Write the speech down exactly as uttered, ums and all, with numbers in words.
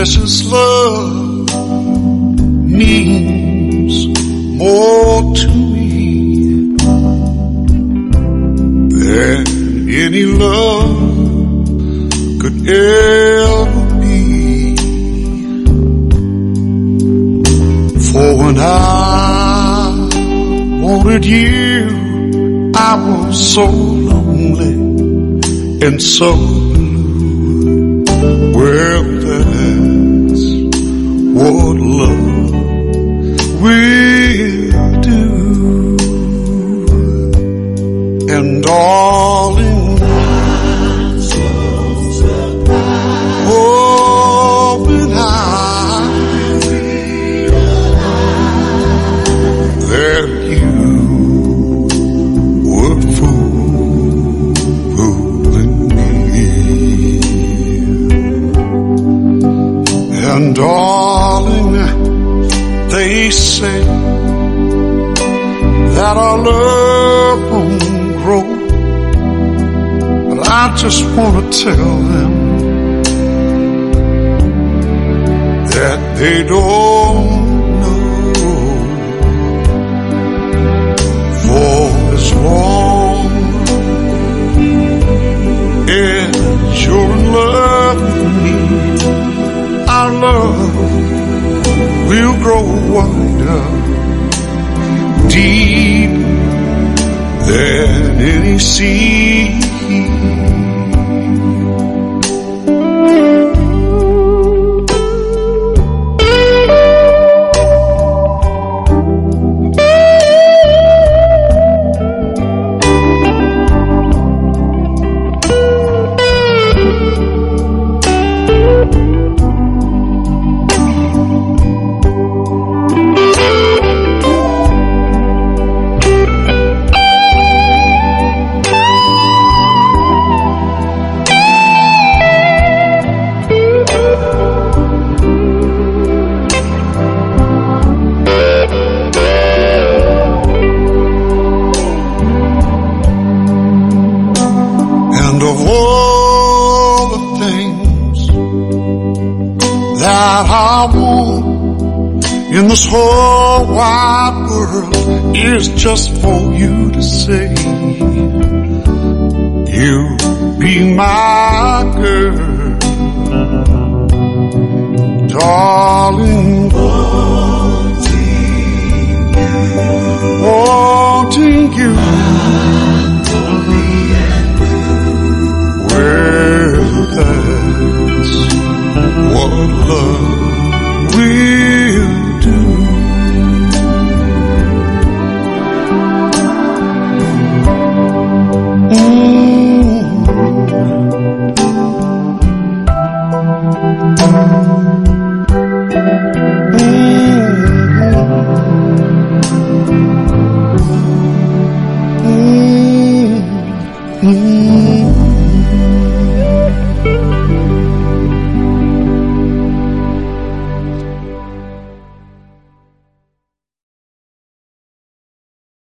precious love means more to me than any love could ever be. For when I wanted you, I was so lonely and so blue. Well, that's what love will do. And darling, I'm so surprised. Oh, when I realized that you were fool, fooling me. And darling, they say that our love won't grow, but I just want to tell them that they don't know. For as long as you're in love with me, our love will grow wider, deep than any sea. And of all the things that I want in this whole wide world is just for you to say, you be my girl, darling. Wanting you, wanting you. Well, that's what love will do. Mm. Mm. Mm. Mm.